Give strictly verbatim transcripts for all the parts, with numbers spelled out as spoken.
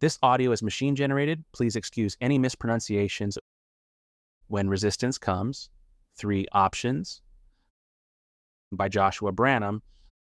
This audio is machine generated. Please excuse any mispronunciations. When Resistance Comes, Three Options by Joshua Branham.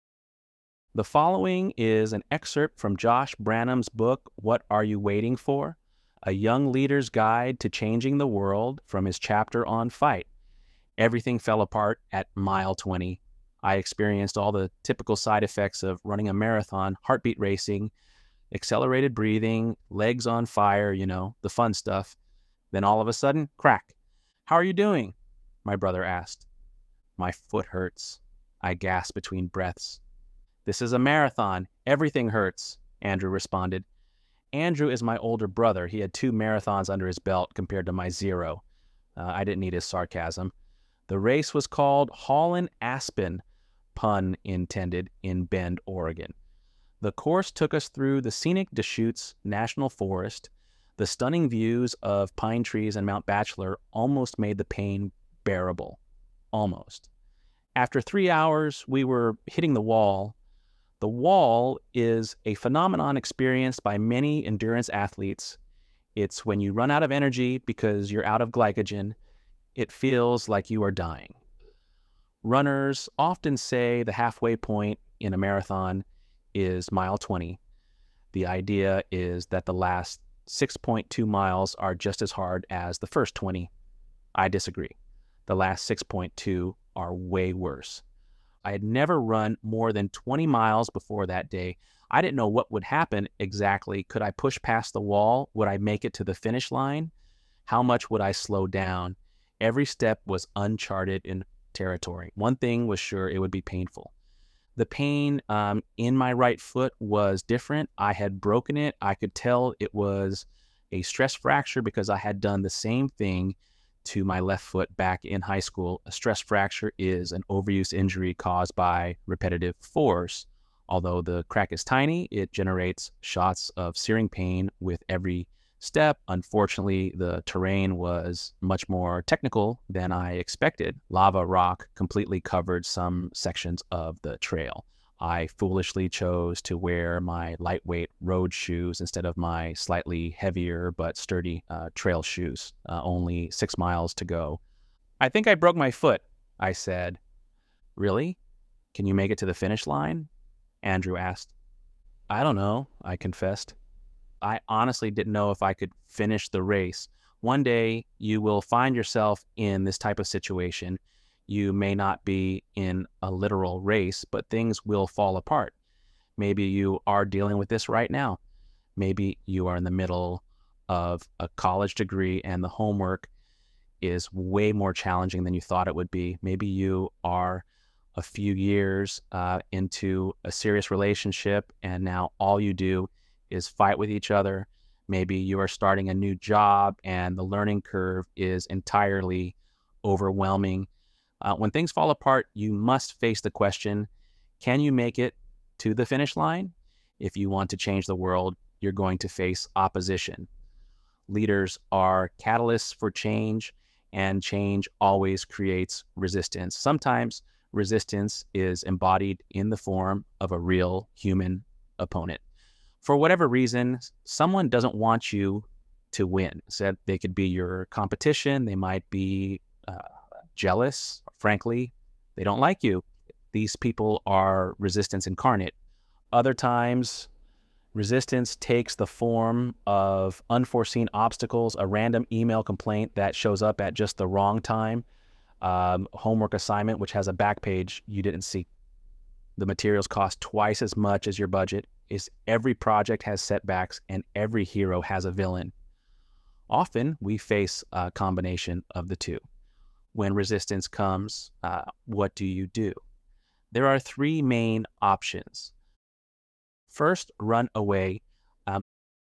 The following is an excerpt from Josh Branham's book, What Are You Waiting For? A Young Leader's Guide to Changing the World, from his chapter on Fight. Everything fell apart at mile twenty. I experienced all the typical side effects of running a marathon: heartbeat racing, accelerated breathing, legs on fire, you know, the fun stuff. Then all of a sudden, crack. "How are you doing?" my brother asked. "My foot hurts," I gasped between breaths. "This is a marathon. Everything hurts," Andrew responded. Andrew is my older brother. He had two marathons under his belt compared to my zero. Uh, I didn't need his sarcasm. The race was called Haulin' Aspen, pun intended, in Bend, Oregon. The course took us through the scenic Deschutes National Forest. The stunning views of pine trees and Mount Bachelor almost made the pain bearable. Almost. After three hours, we were hitting the wall. The wall is a phenomenon experienced by many endurance athletes. It's when you run out of energy because you're out of glycogen. It feels like you are dying. Runners often say the halfway point in a marathon is mile twenty. The idea is that the last six point two miles are just as hard as the first twenty. I disagree. The last six point two are way worse. I had never run more than twenty miles before that day. I didn't know what would happen exactly. Could I push past the wall? Would I make it to the finish line? How much would I slow down? Every step was uncharted in territory. One thing was sure: it would be painful. The pain um, in my right foot was different. I had broken it. I could tell it was a stress fracture because I had done the same thing to my left foot back in high school. A stress fracture is an overuse injury caused by repetitive force. Although the crack is tiny, it generates shots of searing pain with every step. Unfortunately, the terrain was much more technical than I expected. Lava rock completely covered some sections of the trail. I foolishly chose to wear my lightweight road shoes instead of my slightly heavier but sturdy uh, trail shoes. Uh, only six miles to go. "I think I broke my foot," I said. "Really? Can you make it to the finish line?" Andrew asked. "I don't know," I confessed. I honestly didn't know if I could finish the race. One day you will find yourself in this type of situation. You may not be in a literal race, but things will fall apart. Maybe you are dealing with this right now. Maybe you are in the middle of a college degree and the homework is way more challenging than you thought it would be. Maybe you are a few years uh, into a serious relationship and now all you do is fight with each other. Maybe you are starting a new job and the learning curve is entirely overwhelming. Uh, when things fall apart, you must face the question: can you make it to the finish line? If you want to change the world, you're going to face opposition. Leaders are catalysts for change, and change always creates resistance. Sometimes resistance is embodied in the form of a real human opponent. For whatever reason, someone doesn't want you to win. So they could be your competition. They might be uh, jealous. Frankly, they don't like you. These people are resistance incarnate. Other times, resistance takes the form of unforeseen obstacles, a random email complaint that shows up at just the wrong time, um, homework assignment which has a back page you didn't see. The materials cost twice as much as your budget. Is every project has setbacks and every hero has a villain. Often we face a combination of the two. When resistance comes, uh, what do you do? There are three main options. First, run away. Um,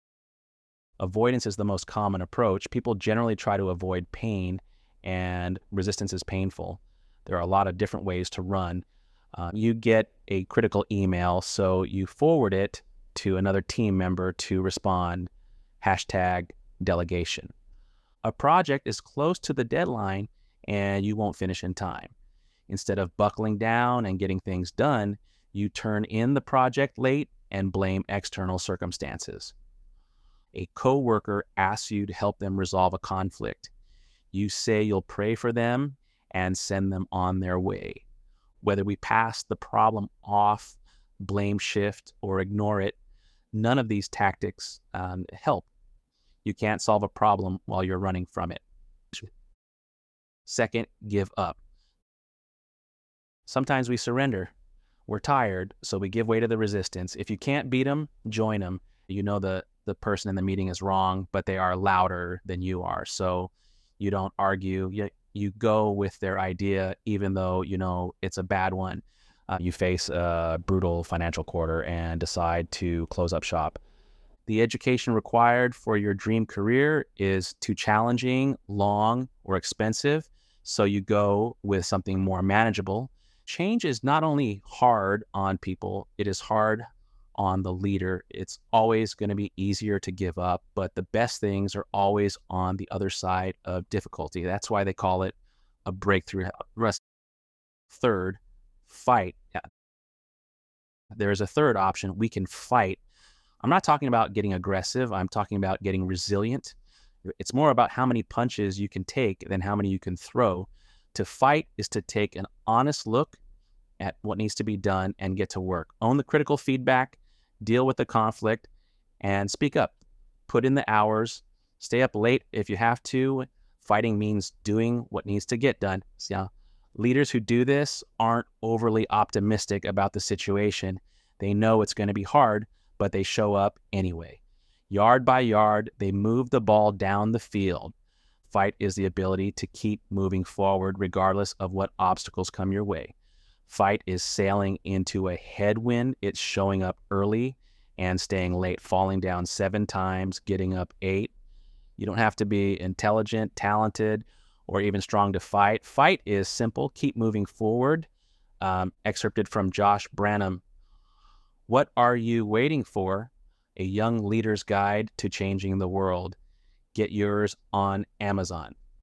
avoidance is the most common approach. People generally try to avoid pain, and resistance is painful. There are a lot of different ways to run. Uh, you get a critical email, so you forward it to another team member to respond, hashtag delegation. A project is close to the deadline and you won't finish in time. Instead of buckling down and getting things done, you turn in the project late and blame external circumstances. A coworker asks you to help them resolve a conflict. You say you'll pray for them and send them on their way. Whether we pass the problem off, blame shift, or ignore it, none of these tactics um, help. You can't solve a problem while you're running from it. Second, give up. Sometimes we surrender. We're tired, so we give way to the resistance. If you can't beat them, join them. You know the, the person in the meeting is wrong, but they are louder than you are. So you don't argue. You, you go with their idea, even though you know it's a bad one. Uh, you face a brutal financial quarter and decide to close up shop. The education required for your dream career is too challenging, long, or expensive, so you go with something more manageable. Change is not only hard on people, it is hard on the leader. It's always going to be easier to give up, but the best things are always on the other side of difficulty. That's why they call it a breakthrough. Third, fight. There's a third option. We can fight. I'm not talking about getting aggressive. I'm talking about getting resilient. It's more about how many punches you can take than how many you can throw. To fight is to take an honest look at what needs to be done and get to work. Own the critical feedback, deal with the conflict, and speak up. Put in the hours, stay up late if you have to. Fighting means doing what needs to get done. So, leaders who do this aren't overly optimistic about the situation. They know it's going to be hard, but they show up anyway. Yard by yard, they move the ball down the field. Fight is the ability to keep moving forward regardless of what obstacles come your way. Fight is sailing into a headwind. It's showing up early and staying late, falling down seven times, getting up eight. You don't have to be intelligent, talented, or even strong to fight. Fight is simple. Keep moving forward. Um, excerpted from Josh Branham. What are you waiting for? A Young Leader's Guide to Changing the World. Get yours on Amazon.